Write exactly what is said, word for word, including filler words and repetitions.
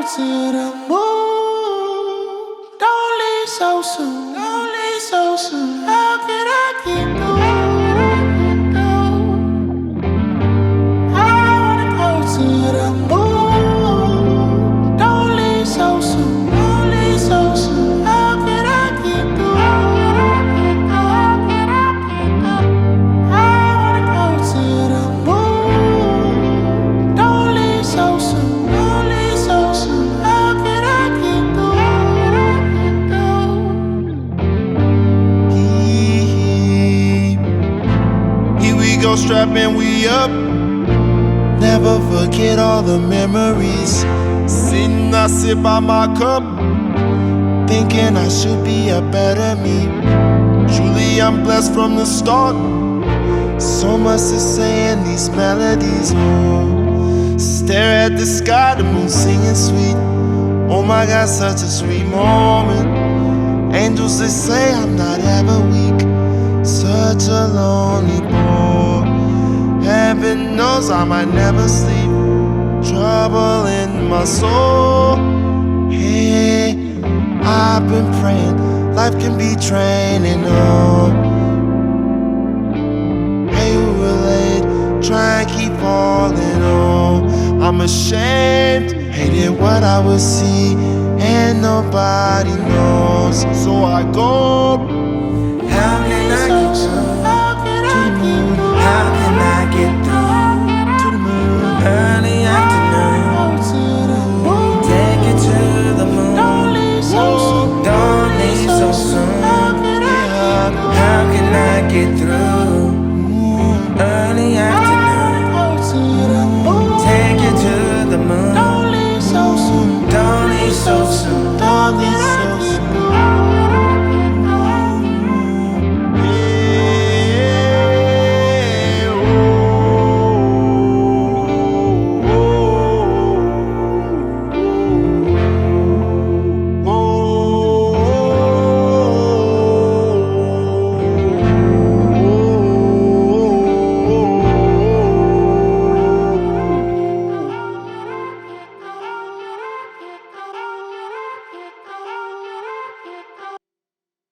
to the moon. Don't leave so soon. Don't leave so soon. How can I keep going? I wanna go to the moon. Don't leave so soon. Don't leave so soon. How can I keep going? I wanna go to the moon. Don't leave so soon. Don't leave so soon. How can I keep going? Here we go, strapping we up. Never forget all the memories. Sitting, I sit by my cup, thinking I should be a better me. Truly, I'm blessed from the start. So much to say in these melodies. Oh, stare at the sky, the moon singing sweet. Oh my God, such a sweet moment. Angels, they say I'm not ever weak. Such a lonely boy. Heaven knows I might never sleep. Trouble in my soul. Hey, I've been praying. Life can be draining. Oh, hey, who relate? Try and keep falling. Oh, I'm ashamed. Hated what I would see, and nobody knows. So I go. How many